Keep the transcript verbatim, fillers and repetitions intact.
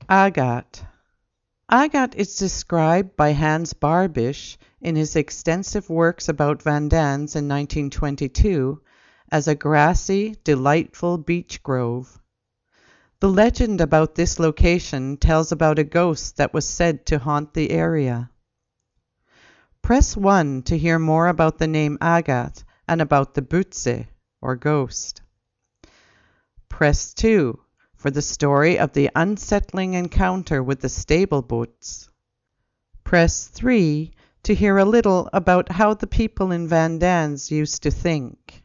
Agat. Agat is described by Hans Barbisch in his extensive works about Van Dans in nineteen twenty-two as a grassy, delightful beech grove. The legend about this location tells about a ghost that was said to haunt the area. Press one to hear more about the name Agat and about the Butze, or ghost. Press two for the story of the unsettling encounter with the stable boats. Press three to hear a little about how the people in Van Dans used to think.